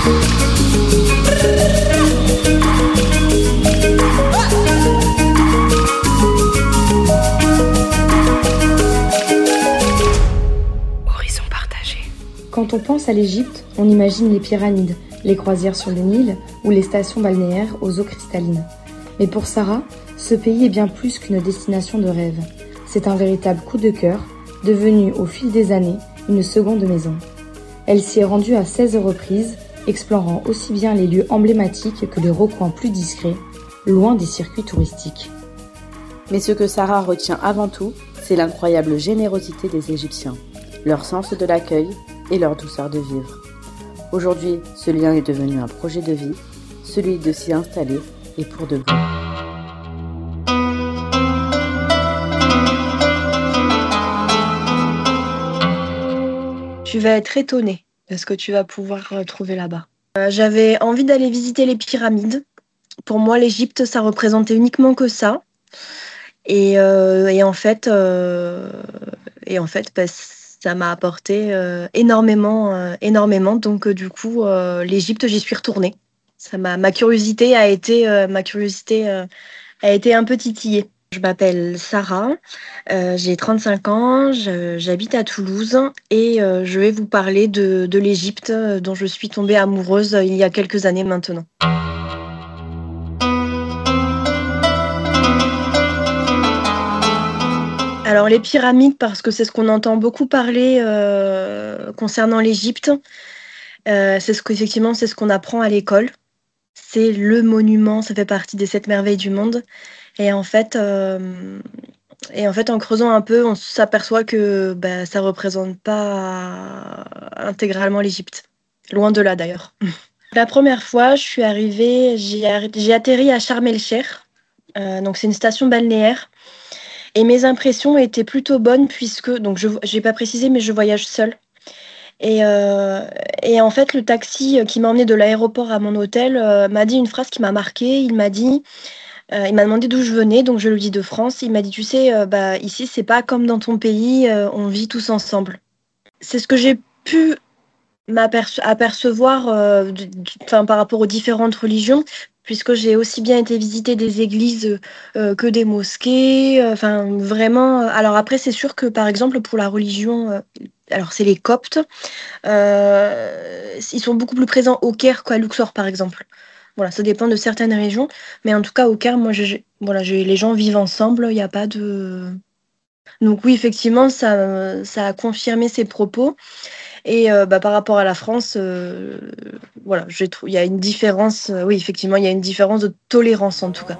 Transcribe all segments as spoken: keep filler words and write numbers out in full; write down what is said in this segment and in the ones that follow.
Quand on pense à l'Égypte, on imagine les pyramides, les croisières sur le Nil ou les stations balnéaires aux eaux cristallines. Mais pour Sarah, ce pays est bien plus qu'une destination de rêve. C'est un véritable coup de cœur, devenu au fil des années une seconde maison. Elle s'y est rendue à seize reprises, explorant aussi bien les lieux emblématiques que les recoins plus discrets, loin des circuits touristiques. Mais ce que Sarah retient avant tout, c'est l'incroyable générosité des Égyptiens, leur sens de l'accueil et leur douceur de vivre. Aujourd'hui, ce lien est devenu un projet de vie, celui de s'y installer et pour de bon. Tu vas être étonnée de ce que tu vas pouvoir trouver là-bas. Euh, j'avais envie d'aller visiter les pyramides. Pour moi, l'Égypte, ça représentait uniquement que ça. Et, euh, et en fait, euh, et en fait, bah, ça m'a apporté euh, énormément, euh, énormément. Donc, euh, du coup, euh, l'Égypte, j'y suis retournée. Ça m'a, ma curiosité a été, euh, ma curiosité euh, a été un peu titillée. Je m'appelle Sarah, euh, j'ai trente-cinq ans, je, j'habite à Toulouse et euh, je vais vous parler de, de l'Égypte euh, dont je suis tombée amoureuse euh, il y a quelques années maintenant. Alors les pyramides, parce que c'est ce qu'on entend beaucoup parler euh, concernant l'Égypte, euh, c'est ce qu'effectivement c'est ce qu'on apprend à l'école. C'est le monument, ça fait partie des sept merveilles du monde. Et en fait, euh, et en fait, en creusant un peu, on s'aperçoit que bah, ça représente pas intégralement l'Égypte. Loin de là d'ailleurs. La première fois, je suis arrivée, j'ai, arri- j'ai atterri à Sharm el-Sheikh. Euh, donc c'est une station balnéaire. Et mes impressions étaient plutôt bonnes puisque, donc je n'ai pas précisé, mais je voyage seule. Et, euh, et en fait, le taxi qui m'a emmené de l'aéroport à mon hôtel euh, m'a dit une phrase qui m'a marquée. Il m'a dit, euh, il m'a demandé d'où je venais, donc je lui dis de France. Il m'a dit, tu sais, euh, bah, ici, c'est pas comme dans ton pays, euh, on vit tous ensemble. C'est ce que j'ai pu m'aperce- apercevoir euh, d- d- enfin, par rapport aux différentes religions, puisque j'ai aussi bien été visiter des églises euh, que des mosquées. euh, Enfin, vraiment. euh, Alors après, c'est sûr que par exemple pour la religion, euh, alors c'est les Coptes, euh, ils sont beaucoup plus présents au Caire qu'à Luxor, par exemple. Voilà, ça dépend de certaines régions, mais en tout cas au Caire, moi, j'ai- voilà, j'ai- les gens vivent ensemble. Il n'y a pas de. Donc oui, effectivement, ça, ça a confirmé ses propos. Et euh, bah, par rapport à la France, euh, voilà, j'ai trou- il y a une différence. euh, oui, effectivement, il y a une différence de tolérance en tout cas.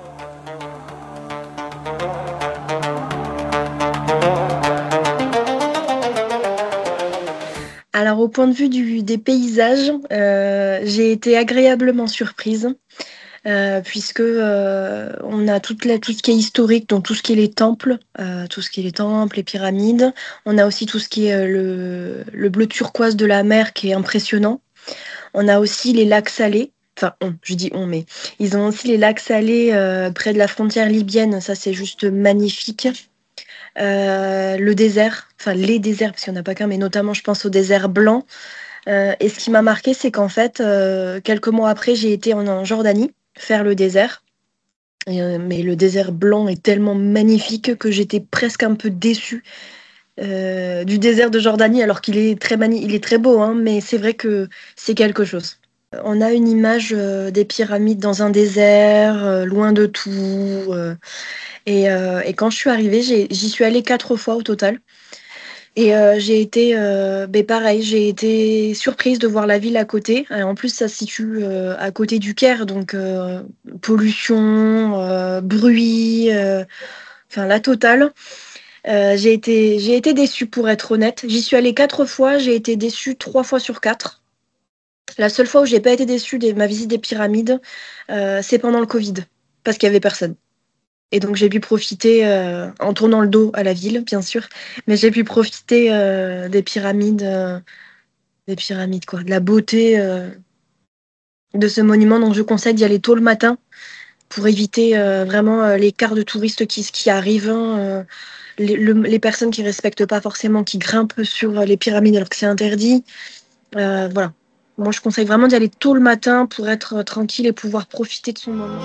Alors, au point de vue du- des paysages, euh, j'ai été agréablement surprise. Euh, puisque euh, on a toute la- tout ce qui est historique, donc tout ce qui est les temples, euh, tout ce qui est les temples, les pyramides. On a aussi tout ce qui est euh, le, le bleu turquoise de la mer qui est impressionnant. On a aussi les lacs salés. Enfin, on, je dis on, mais ils ont aussi les lacs salés euh, près de la frontière libyenne. Ça, c'est juste magnifique. Euh, le désert, enfin les déserts, parce qu'il n'y en a pas qu'un, mais notamment, je pense au désert blanc. Euh, et ce qui m'a marqué, c'est qu'en fait, euh, quelques mois après, j'ai été en, en Jordanie faire le désert. Et, euh, mais le désert blanc est tellement magnifique que j'étais presque un peu déçue euh, du désert de Jordanie, alors qu'il est très mani- il est très beau, hein, mais c'est vrai que c'est quelque chose. On a une image euh, des pyramides dans un désert, euh, loin de tout. euh, et, euh, et quand je suis arrivée, j'ai- j'y suis allée quatre fois au total. Et euh, j'ai été, euh, ben pareil, j'ai été surprise de voir la ville à côté. Et en plus, ça se situe euh, à côté du Caire, donc euh, pollution, euh, bruit, euh, enfin la totale. Euh, j'ai été, j'ai été déçue pour être honnête. J'y suis allée quatre fois, j'ai été déçue trois fois sur quatre. La seule fois où j'ai pas été déçue de ma visite des pyramides, euh, c'est pendant le Covid, parce qu'il y avait personne. Et donc j'ai pu profiter, euh, en tournant le dos à la ville, bien sûr, mais j'ai pu profiter euh, des pyramides, euh, des pyramides quoi, de la beauté euh, de ce monument. Donc je conseille d'y aller tôt le matin pour éviter euh, vraiment euh, les quarts de touristes qui, qui arrivent, hein, euh, les, le- les personnes qui respectent pas forcément, qui grimpent sur les pyramides alors que c'est interdit. Euh, voilà. Moi, je conseille vraiment d'y aller tôt le matin pour être tranquille et pouvoir profiter de son moment.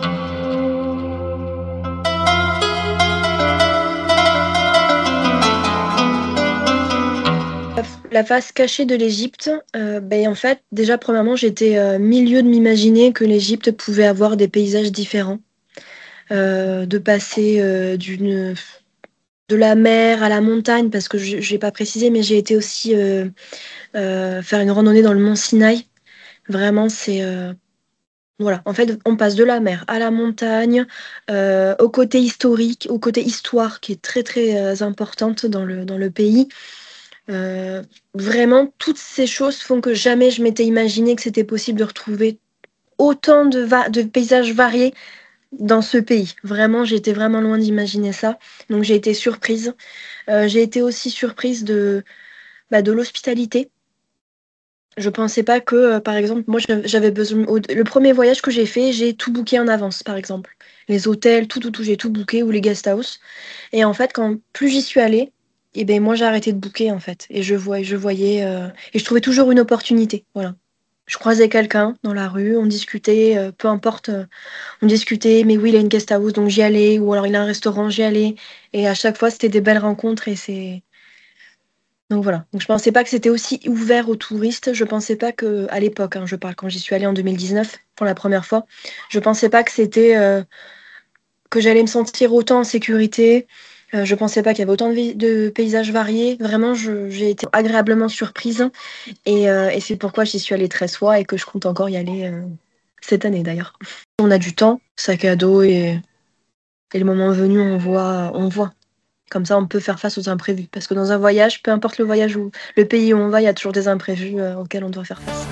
La face cachée de l'Égypte, euh, ben, en fait, déjà, premièrement, j'étais euh, milieu de m'imaginer que l'Égypte pouvait avoir des paysages différents. Euh, de passer euh, d'une, de la mer à la montagne, parce que je n'ai pas précisé, mais j'ai été aussi euh, euh, faire une randonnée dans le mont Sinaï. Vraiment, c'est... euh, voilà, en fait, on passe de la mer à la montagne, euh, au côté historique, au côté histoire qui est très très euh, importante dans le, dans le pays. Euh, Vraiment, toutes ces choses font que jamais je m'étais imaginé que c'était possible de retrouver autant de, va- de paysages variés dans ce pays. Vraiment, j'étais vraiment loin d'imaginer ça. Donc j'ai été surprise. Euh, j'ai été aussi surprise de, bah, de l'hospitalité. Je pensais pas que, euh, par exemple, moi j'av- j'avais besoin. au- Le premier voyage que j'ai fait, j'ai tout booké en avance, par exemple. Les hôtels, tout, tout, tout, j'ai tout booké, ou les guest house. Et en fait, quand plus j'y suis allée, et ben moi j'ai arrêté de booker en fait. Et je voyais, je voyais, euh, et je trouvais toujours une opportunité. Voilà. Je croisais quelqu'un dans la rue, on discutait, euh, peu importe, euh, on discutait, mais oui, il a une guest house, donc j'y allais, ou alors il a un restaurant, j'y allais. Et à chaque fois, c'était des belles rencontres et c'est. Donc voilà. Donc je pensais pas que c'était aussi ouvert aux touristes. Je pensais pas que, à l'époque, hein, je parle quand j'y suis allée en deux mille dix-neuf pour la première fois, je pensais pas que c'était euh, que j'allais me sentir autant en sécurité. Euh, je pensais pas qu'il y avait autant de, vi- de paysages variés. Vraiment, je- j'ai été agréablement surprise et, euh, et c'est pourquoi j'y suis allée treize fois et que je compte encore y aller euh, cette année d'ailleurs. On a du temps, sac à dos et, et le moment venu, on voit, on voit. Comme ça, on peut faire face aux imprévus. Parce que dans un voyage, peu importe le voyage ou le pays où on va, il y a toujours des imprévus euh, auxquels on doit faire face.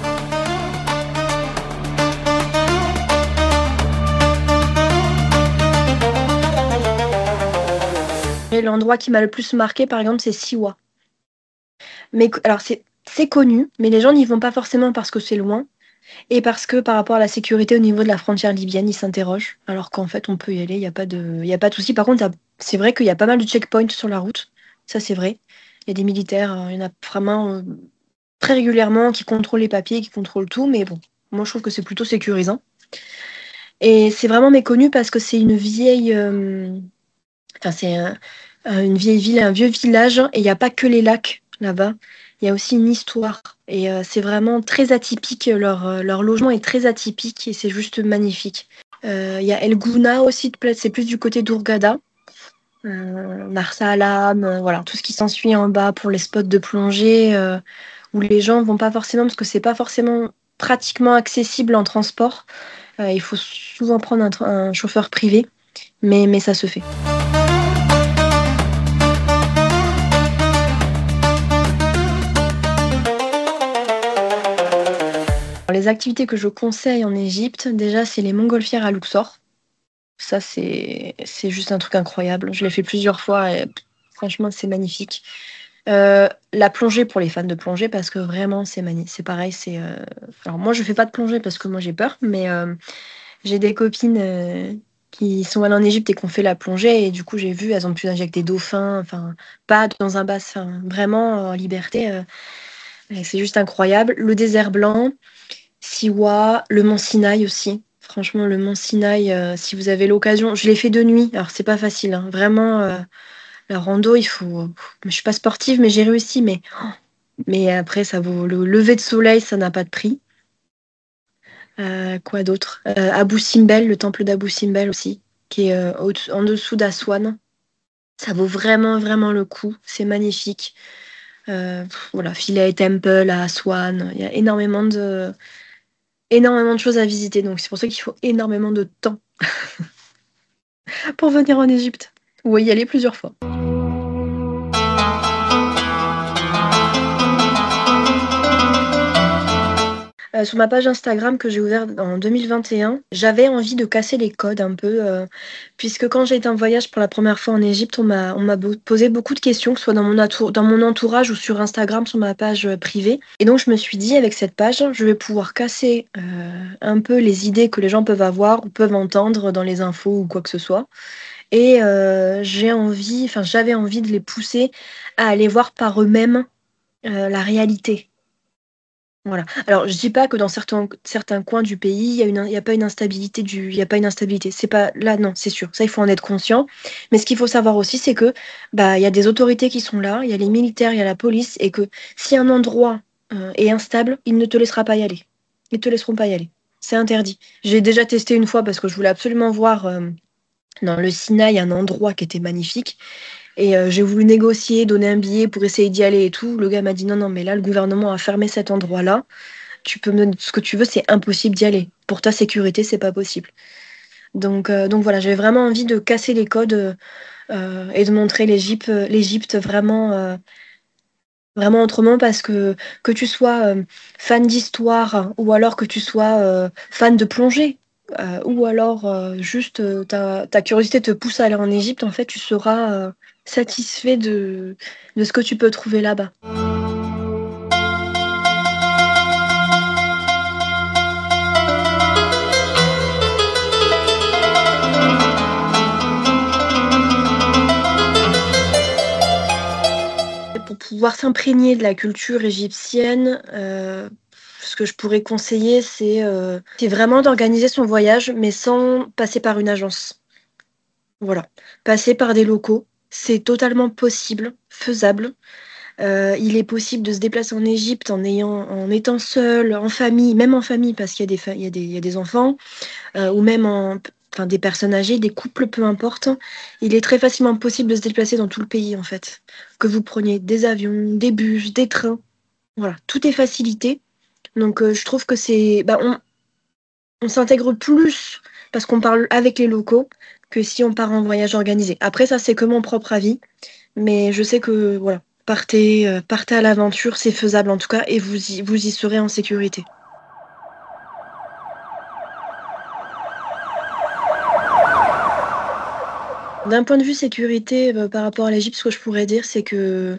Et l'endroit qui m'a le plus marqué, par exemple, c'est Siwa. Mais alors, c'est c'est connu, mais les gens n'y vont pas forcément parce que c'est loin et parce que par rapport à la sécurité au niveau de la frontière libyenne, ils s'interrogent. Alors qu'en fait, on peut y aller, il n'y a pas de, il y a pas de souci. Par contre, c'est vrai qu'il y a pas mal de checkpoints sur la route. Ça, c'est vrai. Il y a des militaires, euh, il y en a vraiment euh, très régulièrement qui contrôlent les papiers, qui contrôlent tout. Mais bon, moi, je trouve que c'est plutôt sécurisant. Et c'est vraiment méconnu parce que c'est une vieille, euh, enfin, c'est un- un- une vieille ville, un vieux village, et il n'y a pas que les lacs là-bas. Il y a aussi une histoire. Et euh, c'est vraiment très atypique. Leur, euh, leur logement est très atypique et c'est juste magnifique. Euh, Il y a El Gouna aussi, c'est plus du côté d'Hurghada. Euh, Marsa Alam, euh, voilà, tout ce qui s'ensuit en bas pour les spots de plongée euh, où les gens vont pas forcément parce que c'est pas forcément pratiquement accessible en transport. Euh, il faut souvent prendre un, tra- un chauffeur privé, mais, mais ça se fait. Les activités que je conseille en Égypte, déjà, c'est les montgolfières à Luxor. Ça, c'est c'est juste un truc incroyable. Je l'ai fait plusieurs fois et franchement, c'est magnifique. Euh, la plongée pour les fans de plongée, parce que vraiment, c'est mani- c'est pareil. C'est euh, Alors, moi, je fais pas de plongée parce que moi, j'ai peur, mais euh, j'ai des copines euh, qui sont allées en Égypte et qui ont fait la plongée. Et du coup, j'ai vu, elles ont pu nager avec des dauphins, enfin, pas dans un bassin, vraiment en liberté. euh, et c'est juste incroyable. Le désert blanc. Siwa, le mont Sinaï aussi. Franchement, le mont Sinaï, euh, si vous avez l'occasion, je l'ai fait de nuit. Alors, c'est pas facile, hein. Vraiment, euh, la rando, il faut. Je suis pas sportive, mais j'ai réussi. Mais, mais après, ça vaut le lever de soleil, ça n'a pas de prix. Euh, quoi d'autre? Euh, Abu Simbel, le temple d'Abu Simbel aussi, qui est euh, au- en dessous d'Aswan. Ça vaut vraiment, vraiment le coup. C'est magnifique. Euh, pff, voilà, Philae Temple à Aswan. Il y a énormément de énormément de choses à visiter. Donc c'est pour ça qu'il faut énormément de temps pour venir en Égypte. Ou y aller plusieurs fois. Euh, sur ma page Instagram que j'ai ouverte en deux mille vingt et un, j'avais envie de casser les codes un peu, euh, puisque quand j'ai été en voyage pour la première fois en Égypte, on m'a on m'a bo- posé beaucoup de questions, que ce soit dans mon, attou- dans mon entourage ou sur Instagram, sur ma page euh, privée. Et donc je me suis dit, avec cette page, je vais pouvoir casser euh, un peu les idées que les gens peuvent avoir ou peuvent entendre dans les infos ou quoi que ce soit. Et euh, j'ai envie, enfin j'avais envie de les pousser à aller voir par eux-mêmes euh, la réalité. Voilà. Alors, je dis pas que dans certains, certains coins du pays, il y a une, il y a pas une instabilité du, il y a pas une instabilité. C'est pas là, non, c'est sûr. Ça, il faut en être conscient. Mais ce qu'il faut savoir aussi, c'est que bah, il y a des autorités qui sont là, il y a les militaires, il y a la police, et que si un endroit euh, est instable, il ne te laissera pas y aller. Ils te laisseront pas y aller. C'est interdit. J'ai déjà testé une fois parce que je voulais absolument voir euh, dans le Sinaï un endroit qui était magnifique. Et euh, j'ai voulu négocier, donner un billet pour essayer d'y aller et tout. Le gars m'a dit non, non, mais là, le gouvernement a fermé cet endroit-là. Tu peux me donner tout ce que tu veux, c'est impossible d'y aller. Pour ta sécurité, c'est pas possible. Donc, euh, donc voilà, j'avais vraiment envie de casser les codes euh, et de montrer l'Égypte, l'Égypte vraiment, euh, vraiment autrement parce que que tu sois euh, fan d'histoire ou alors que tu sois euh, fan de plongée. euh, ou alors euh, juste euh, ta, ta curiosité te pousse à aller en Égypte, en fait, tu seras euh, satisfait de, de ce que tu peux trouver là-bas. Pour pouvoir s'imprégner de la culture égyptienne, euh, ce que je pourrais conseiller, c'est euh, c'est vraiment d'organiser son voyage, mais sans passer par une agence. Voilà. Passer par des locaux, c'est totalement possible, faisable. Euh, il est possible de se déplacer en Égypte en ayant, en étant seul, en famille, même en famille, parce qu'il y a des, fa- il y a des, il y a des enfants, euh, ou même en, enfin, des personnes âgées, des couples, peu importe. Il est très facilement possible de se déplacer dans tout le pays, en fait. Que vous preniez des avions, des bus, des trains, voilà, tout est facilité. Donc, euh, je trouve que c'est, bah, on, on s'intègre plus parce qu'on parle avec les locaux que si on part en voyage organisé. Après, ça, c'est que mon propre avis, mais je sais que, voilà, partez, euh, partez à l'aventure, c'est faisable en tout cas, et vous y, vous y serez en sécurité. D'un point de vue sécurité, euh, par rapport à l'Égypte, ce que je pourrais dire, c'est que,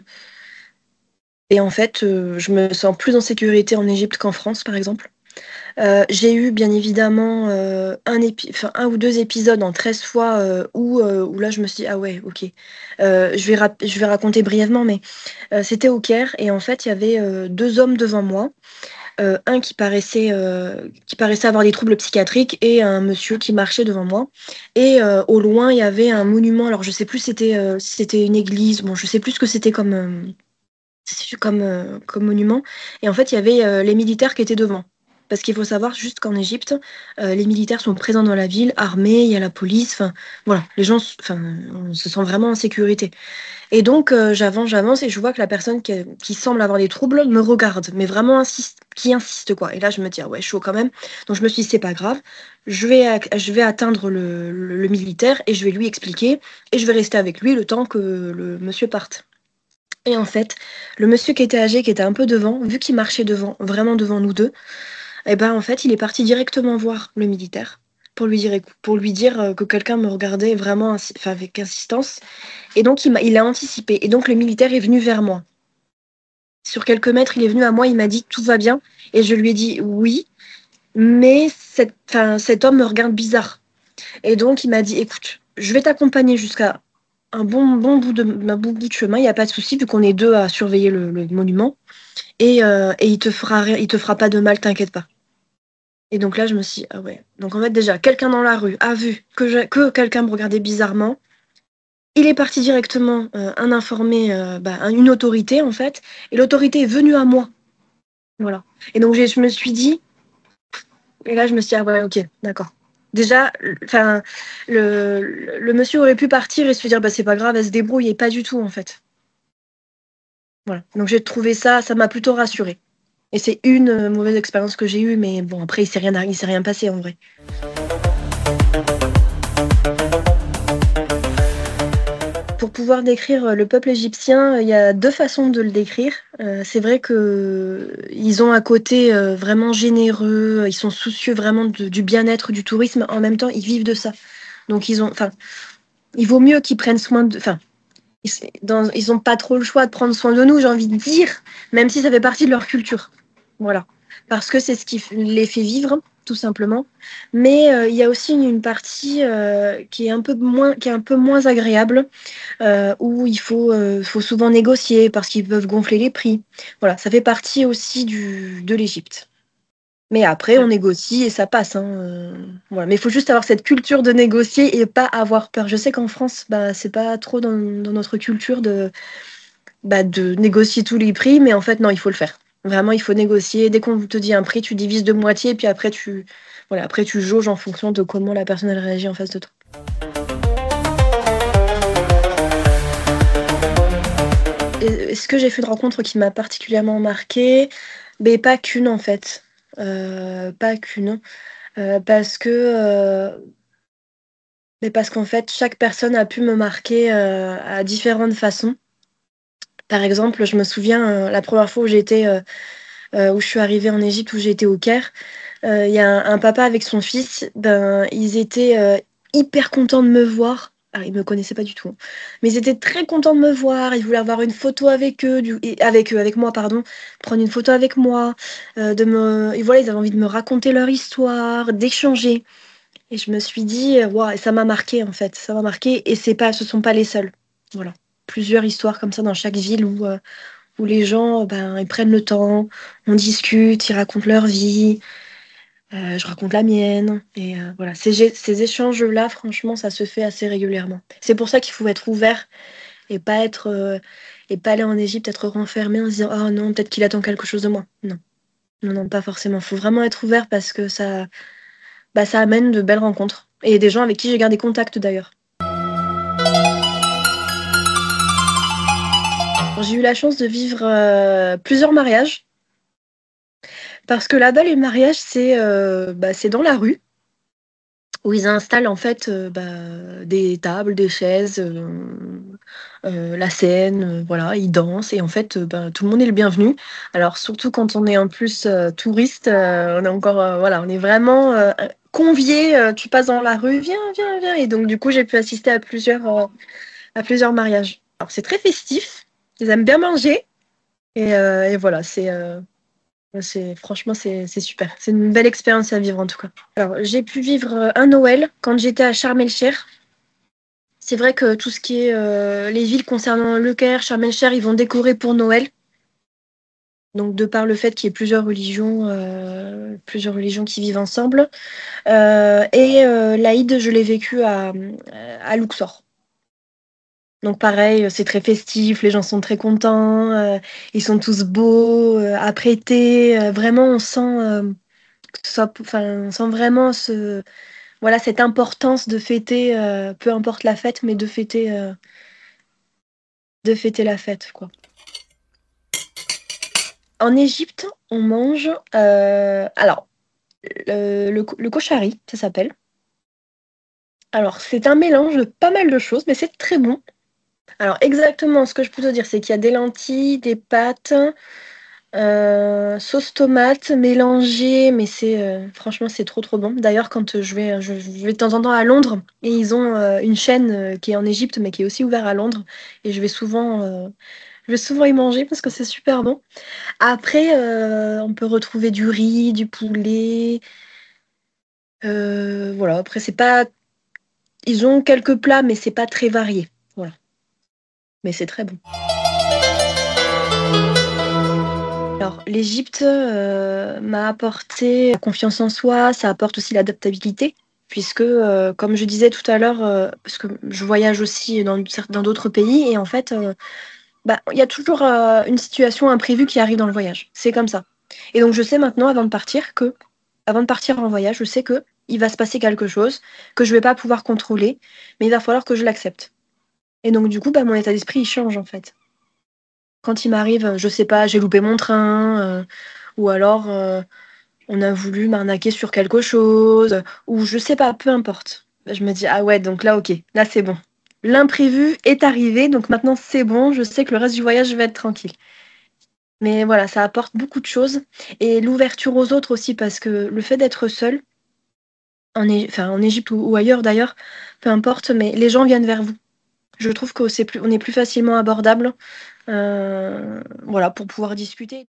et en fait, euh, je me sens plus en sécurité en Égypte qu'en France, par exemple. Euh, j'ai eu bien évidemment euh, un, épi- enfin, un ou deux épisodes en treize fois euh, où, euh, où là je me suis dit, ah ouais, ok. Euh, je vais, rap- je vais raconter brièvement, mais euh, c'était au Caire et en fait il y avait euh, deux hommes devant moi. Euh, un qui paraissait, euh, qui paraissait avoir des troubles psychiatriques et un monsieur qui marchait devant moi. Et euh, au loin il y avait un monument, alors je sais plus si c'était euh, si c'était une église, bon je sais plus ce que c'était comme, euh, comme, euh, comme monument. Et en fait, il y avait euh, les militaires qui étaient devant. Parce qu'il faut savoir juste qu'en Égypte, euh, les militaires sont présents dans la ville, armés, il y a la police, enfin voilà, les gens s- enfin, on se sent vraiment en sécurité. Et donc euh, j'avance, j'avance et je vois que la personne qui, qui semble avoir des troubles me regarde, mais vraiment insiste, qui insiste quoi. Et là je me dis ah ouais, chaud quand même. Donc je me suis dit c'est pas grave, je vais, ac- je vais atteindre le, le- le militaire et je vais lui expliquer et je vais rester avec lui le temps que le monsieur parte. Et en fait, le monsieur qui était âgé, qui était un peu devant, vu qu'il marchait devant, vraiment devant nous deux, et ben en fait, il est parti directement voir le militaire pour lui dire, écou- pour lui dire euh, que quelqu'un me regardait vraiment insi- enfin, avec insistance. Et donc, il m'a, il a anticipé. Et donc, le militaire est venu vers moi. Sur quelques mètres, il est venu à moi, il m'a dit, tout va bien. Et je lui ai dit, oui, mais cette, enfin, cet homme me regarde bizarre. Et donc, il m'a dit, écoute, je vais t'accompagner jusqu'à un bon, bon bout de, un bon bout de chemin, il n'y a pas de souci, vu qu'on est deux à surveiller le le monument. Et, euh, et il te fera rien- il te fera pas de mal, t'inquiète pas. Et donc là, je me suis dit, ah ouais. Donc en fait, déjà, quelqu'un dans la rue a vu que, je- que quelqu'un me regardait bizarrement. Il est parti directement euh, en informer euh, bah, une autorité, en fait. Et l'autorité est venue à moi. Voilà. Et donc j'ai- je me suis dit, et là, je me suis dit, ah ouais, ok, d'accord. Déjà, enfin, le, le, le monsieur aurait pu partir et se dire, bah c'est pas grave, elle se débrouille, et pas du tout, en fait. Voilà. Donc j'ai trouvé ça, ça m'a plutôt rassurée. Et c'est une euh, mauvaise expérience que j'ai eue, mais bon, après, il s'est rien, arri- il s'est rien passé en vrai. Pour pouvoir décrire euh, le peuple égyptien, il y a deux façons de le décrire. Euh, c'est vrai que euh, ils ont un côté euh, vraiment généreux, ils sont soucieux vraiment de- du bien-être du tourisme. En même temps, ils vivent de ça. Donc ils ont, enfin, il vaut mieux qu'ils prennent soin de, enfin, ils, dans- ils ont pas trop le choix de prendre soin de nous, j'ai envie de dire, même si ça fait partie de leur culture. Voilà, parce que c'est ce qui f- les fait vivre. tout simplement. Mais euh, il y a aussi une, une partie euh, qui est un peu moins, qui est un peu moins agréable, euh, où il faut, euh, faut souvent négocier parce qu'ils peuvent gonfler les prix. Voilà, ça fait partie aussi du, de l'Égypte. Mais après, on négocie et ça passe, hein, euh, voilà. Mais il faut juste avoir cette culture de négocier et pas avoir peur. Je sais qu'en France, bah, c'est pas trop dans, dans notre culture de, bah, de négocier tous les prix, mais en fait, non, il faut le faire. Vraiment, il faut négocier. Dès qu'on te dit un prix, tu divises de moitié, et puis après, tu, voilà, après, tu jauges en fonction de comment la personne elle réagit en face de toi. Est-ce que j'ai fait une rencontre qui m'a particulièrement marquée? Mais pas qu'une, en fait. Euh, pas qu'une. Euh, parce que euh, mais parce qu'en fait, chaque personne a pu me marquer euh, à différentes façons. Par exemple, je me souviens euh, la première fois où j'étais, euh, euh, où je suis arrivée en Égypte, où j'ai été au Caire, euh, il y a un, un papa avec son fils, ben, ils étaient euh, hyper contents de me voir. Alors, ils me connaissaient pas du tout, hein. Mais ils étaient très contents de me voir. Ils voulaient avoir une photo avec eux, du, et- avec eux, avec moi, pardon, prendre une photo avec moi, euh, de me, et voilà, ils avaient envie de me raconter leur histoire, d'échanger. Et je me suis dit, euh, waouh, et ça m'a marqué en fait, ça m'a marqué. Et c'est pas, ce sont pas les seuls. Voilà, plusieurs histoires comme ça dans chaque ville où, euh, où les gens, ben, ils prennent le temps, on discute, ils racontent leur vie, euh, je raconte la mienne. Et euh, voilà, ces, gé- ces échanges-là, franchement, ça se fait assez régulièrement. C'est pour ça qu'il faut être ouvert et pas être, euh, et pas aller en Égypte, être renfermé en se disant, oh non, peut-être qu'il attend quelque chose de moi. Non, non, non, pas forcément. Il faut vraiment être ouvert parce que ça, bah, ça amène de belles rencontres. Et des gens avec qui j'ai gardé contact d'ailleurs. J'ai eu la chance de vivre euh, plusieurs mariages. Parce que là-bas, les mariages, c'est euh, bah, c'est dans la rue, où ils installent en fait euh, bah, des tables, des chaises, euh, euh, la scène, euh, voilà, ils dansent. Et en fait, euh, bah, tout le monde est le bienvenu. Alors, surtout quand on est en plus euh, touriste, euh, on est encore, euh, voilà, on est vraiment euh, convié. Euh, tu passes dans la rue, viens, viens, viens. Et donc, du coup, j'ai pu assister à plusieurs, euh, à plusieurs mariages. Alors, c'est très festif, ils aiment bien manger. Et, euh, et voilà, c'est euh, c'est franchement c'est c'est super. C'est une belle expérience à vivre en tout cas. Alors, j'ai pu vivre euh, un Noël quand j'étais à Sharm el-Sheikh. C'est vrai que tout ce qui est euh, les villes concernant Le Caire, Sharm el-Sheikh, ils vont décorer pour Noël. Donc, de par le fait qu'il y ait plusieurs religions, euh, plusieurs religions qui vivent ensemble. Euh, et euh, l'Aïd, je l'ai vécu à, à Luxor. Donc pareil, c'est très festif, les gens sont très contents, euh, ils sont tous beaux, euh, apprêtés. Euh, vraiment, on sent, euh, que ce soit, enfin, on sent vraiment ce, voilà, cette importance de fêter, euh, peu importe la fête, mais de fêter, euh, de fêter la fête, quoi. En Égypte, on mange, euh, alors, le, le, le koshari, ça s'appelle. Alors, c'est un mélange de pas mal de choses, mais c'est très bon. Alors, exactement, ce que je peux te dire, c'est qu'il y a des lentilles, des pâtes. Euh, sauce tomate mélangée, mais c'est euh, franchement c'est trop trop bon. D'ailleurs, quand euh, je vais, je, je vais de temps en temps à Londres et ils ont euh, une chaîne euh, qui est en Égypte mais qui est aussi ouverte à Londres et je vais souvent, euh, je vais souvent y manger parce que c'est super bon. Après, euh, on peut retrouver du riz, du poulet. Euh, voilà. Après, c'est pas, ils ont quelques plats mais c'est pas très varié. Voilà. Mais c'est très bon. Alors, l'Égypte euh, m'a apporté la confiance en soi, ça apporte aussi l'adaptabilité, puisque, euh, comme je disais tout à l'heure, euh, parce que je voyage aussi dans cer- dans d'autres pays, et en fait, euh, bah, il y a toujours euh, une situation imprévue qui arrive dans le voyage. C'est comme ça. Et donc, je sais maintenant, avant de partir, que, avant de partir en voyage, je sais que il va se passer quelque chose que je vais pas pouvoir contrôler, mais il va falloir que je l'accepte. Et donc, du coup, bah, mon état d'esprit, il change, en fait. Quand il m'arrive, je sais pas, j'ai loupé mon train, euh, ou alors euh, on a voulu m'arnaquer sur quelque chose, ou je sais pas, peu importe. Je me dis, ah ouais, donc là, ok, là c'est bon. L'imprévu est arrivé, donc maintenant c'est bon, je sais que le reste du voyage, je vais être tranquille. Mais voilà, ça apporte beaucoup de choses. Et l'ouverture aux autres aussi, parce que le fait d'être seul, en, É- enfin, en Égypte ou, ou ailleurs d'ailleurs, peu importe, mais les gens viennent vers vous. Je trouve que c'est plus, on est plus facilement abordable, euh, voilà, pour pouvoir discuter.